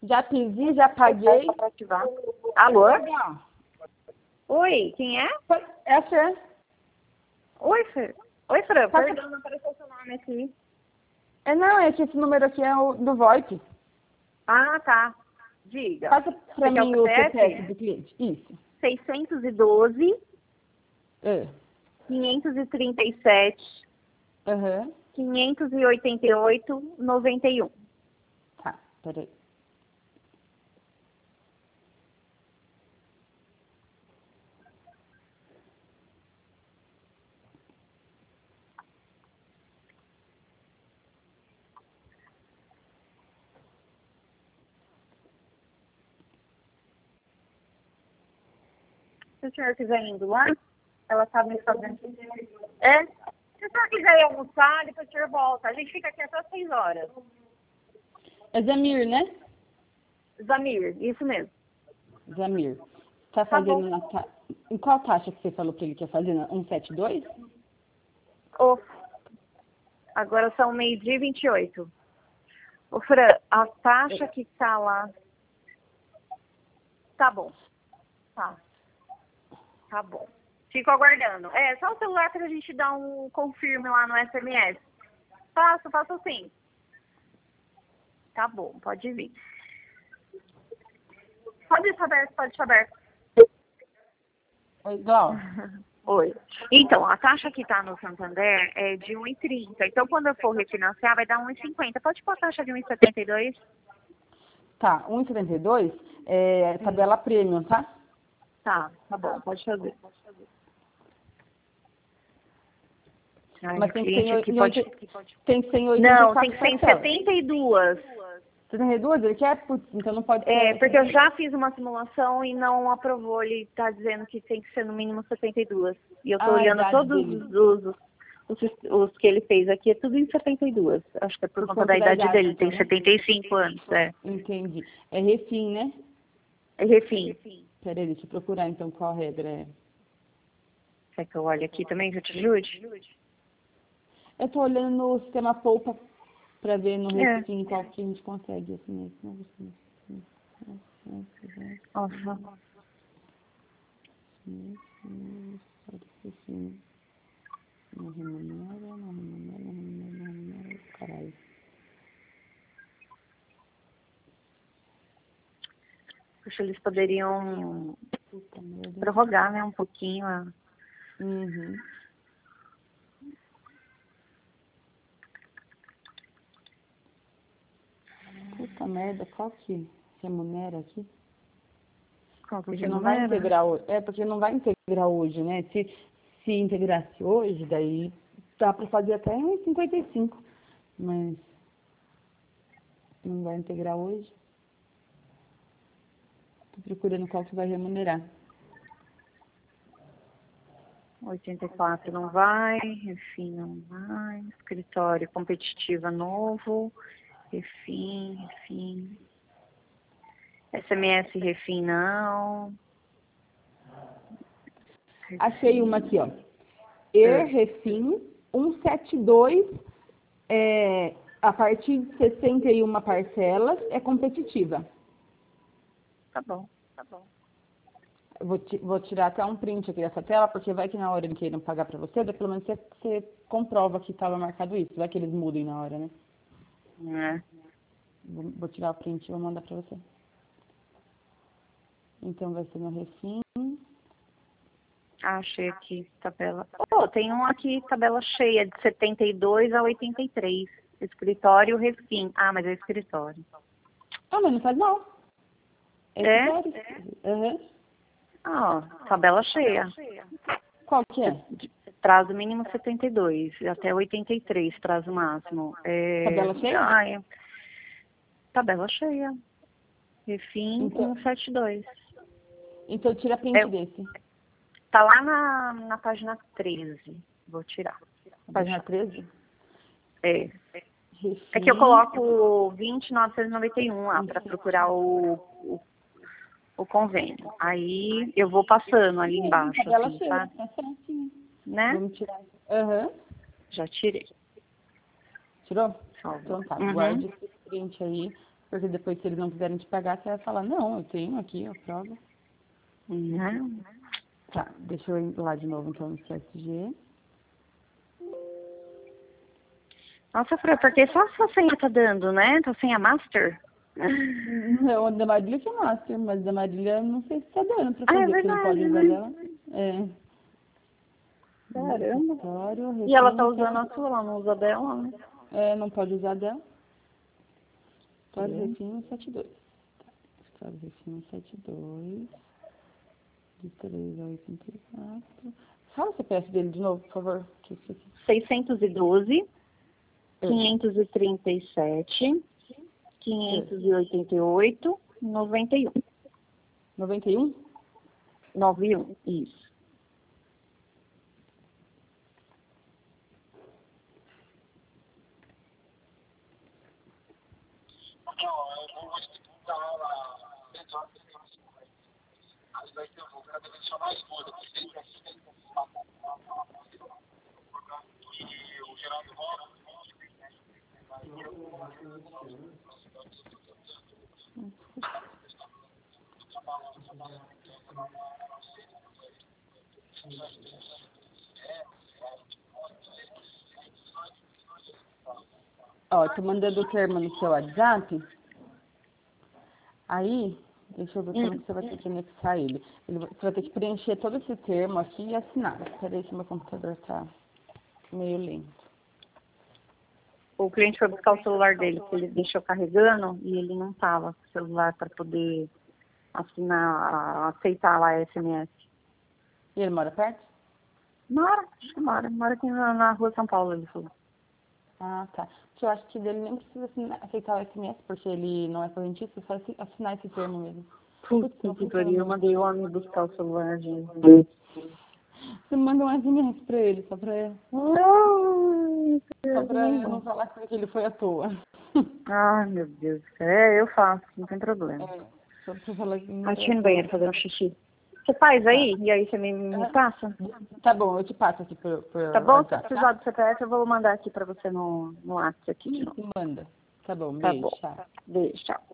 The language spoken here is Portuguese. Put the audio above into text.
Já pedi, já paguei. Alô? Oi, quem é? É a Fran. Oi, Fran. Oi, Fran. Passa- Perdão, não apareceu seu nome aqui. Não, é que esse número aqui é o do VoIP. Ah, tá. Diga. Passa pra Você quer mim o o CPF? CPF do cliente. Isso. 612 É. 537 Aham. 588 91. Tá, peraí. Se o senhor quiser indo lá, ela tá me fazendo. É? Se o senhor quiser ir almoçar, depois o senhor volta. A gente fica aqui até as 6 horas. É Zamir, né? Zamir, isso mesmo. Zamir. Tá Tá bom. fazendo em qual taxa que você falou pra ele que ia fazer? 172? Ô, agora são 12h e 28. Ô, Fran, a taxa que tá lá. Tá bom. Tá bom. Fico aguardando. É, só o celular pra gente dar um confirme lá no SMS. Faço sim. Tá bom, pode vir. Pode deixar aberto, pode deixar aberto. Oi, Glau. Oi. Então, a taxa que tá no Santander é de 1,30. Então, quando eu for refinanciar, vai dar 1,50. Pode pôr a taxa de 1,72? Tá, 1,72 é tabela premium, tá? Tá bom, pode fazer. Ai, Mas tem que ser cliente aqui pode... tem que ser em 84 Não, tem que ser em parcelas. 72. 72? Ele quer? Putz, então não pode É, ser. porque eu já fiz uma simulação e não aprovou. Ele tá dizendo que tem que ser no mínimo 72. E eu tô A olhando idade todos dele. os que ele fez aqui, é tudo em 72. Acho que é por conta da idade dele. Ele então, tem né? 75 anos, é. Entendi. É refim, né? É refim. Peraí, deixa eu procurar então qual a regra é. Quer que eu olhe aqui também, que eu te ajude? Eu tô olhando no sistema Poupa pra ver no É. refim qual que a gente consegue. Assim, Nossa. Não remunera, caralho. Puxa, eles poderiam Puta merda. prorrogar, né, um pouquinho. Uhum. Puta merda, qual que remunera aqui? Qual que Porque não vai remunera? integrar hoje. É, porque não vai integrar hoje, né? Se integrasse hoje, daí dá pra fazer até uns 55. Mas não vai integrar hoje. Tô procurando qual que vai remunerar. 84 não vai, refim não vai, escritório competitiva novo, refim. SMS refim não. Achei uma aqui, ó. É. Refim 172, a partir de 61 parcelas, é competitiva. Tá bom. Vou tirar até um print aqui dessa tela, porque vai que na hora eles queiram pagar pra você, daí pelo menos você comprova que estava marcado isso. Vai que eles mudem na hora, né? É. Vou tirar o print e vou mandar pra você. Então vai ser no refim. Achei aqui, tabela. Oh, tem um aqui, tabela cheia, de 72 a 83. Escritório refim. Ah, mas é escritório. Ah, mas não faz mal. É? Sério? Uhum. Ah, ó, tabela cheia. Qual que é? Prazo mínimo 72, até 83, prazo máximo. Tabela cheia? Tabela cheia. Refim Então, 172. então tira print É, desse. tá lá na página 13. Vou tirar. Página 13? É. Refim. É que eu coloco 20.991 lá para procurar o convênio. Aí eu vou passando ali embaixo, Tabela assim, cheia. tá? Tá certinho. Né? Vamos tirar. Aham. Já tirei. Tirou? Salvo. Então tá, Uhum. guarde esse print aí Porque depois, se eles não quiserem te pagar, você vai falar, não, eu tenho aqui a prova. Uhum. Tá, deixa eu ir lá de novo, então, no CSG. Nossa, Fran, porque só a sua senha tá dando, né? Tua senha master? Não, a da Marília que é master, mas da Marília não sei se tá dando pra Ah, é fazer, porque não pode verdade, usar né? dela. É. Caramba. Escritório, E ela tá Refino, usando a sua, ela não usa dela, né? é, não pode usar dela. Escritório, Sim. Refino, 72. Escritório, Refino, 72. De 3 a 84. Fala o CPF dele de novo, por favor. Que eu esqueci. 612, É. 537, 588, 91. 91? 91, isso. Ó, tô mandando o termo no seu WhatsApp. Aí, deixa eu ver como que você vai ter que anexar ele. Você vai ter que preencher todo esse termo aqui e assinar. Peraí que meu computador tá meio lento. O cliente foi buscar o celular dele, porque ele deixou carregando e ele não tava com o celular para poder assinar, aceitar lá a SMS. E ele mora perto? Mora, acho que mora aqui na rua São Paulo, ele falou. Ah, tá. Eu acho que dele nem precisa aceitar o SMS, porque ele não é correntista, é só assinar esse termo mesmo. Putz, Puta não que funciona pariu, eu meu. mandei o homem buscar o celular, gente. Você manda um SMS pra ele, só pra não falar que ele foi à toa. Ai, meu Deus. É, eu faço, não tem problema. É, só pra falar que não Aí foi à tinha no toa. banheiro fazer um xixi. Você faz aí? E aí você me passa? Tá bom, eu te passo aqui por Tá bom? Se WhatsApp, precisar tá? do CPF, eu vou mandar aqui pra você no WhatsApp aqui de novo. Isso, manda. Tá bom, Tá beijo, bom. tchau. Beijo, tchau.